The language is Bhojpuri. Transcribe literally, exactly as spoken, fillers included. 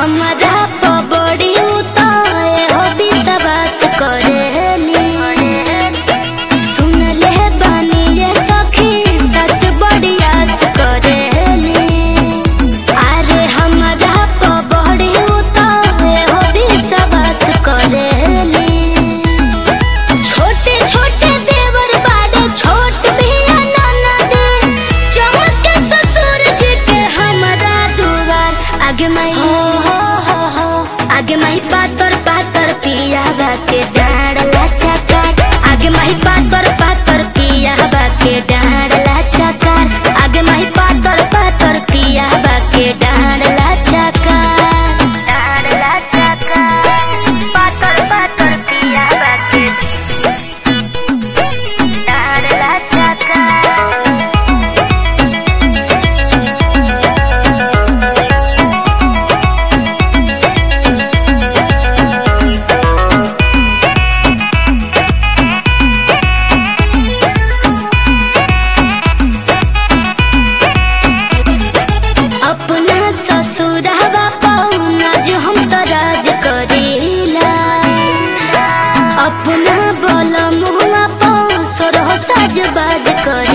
हमरा पबड़ी उताए हो विश्वास करेली। सुन ले बानी ये सखी सस बड़ी आस करेली। अरे हमरा पबड़ी उताए हो विश्वास करेली। छोटे छोटे देवर बाड़े छोट भी ननद चमक के ससुर जी के हमरा दुआर आगे माई हो हो हो हो आगे माई पातर पातर पिया बाके डाँड लाचाकार। आगे माई पातर पातर पिया बाके डाँड लाचाकार। आगे माई पातर पातर पिया बाके डाँड लाचाकार। डाँड लाचाकार पातर पातर पिया बाके डाँड लाचाकार। अपना ससुरवा पौना जो हम तो राज करेला। अपना बोल मुआ पौ सोरह साज बाज कर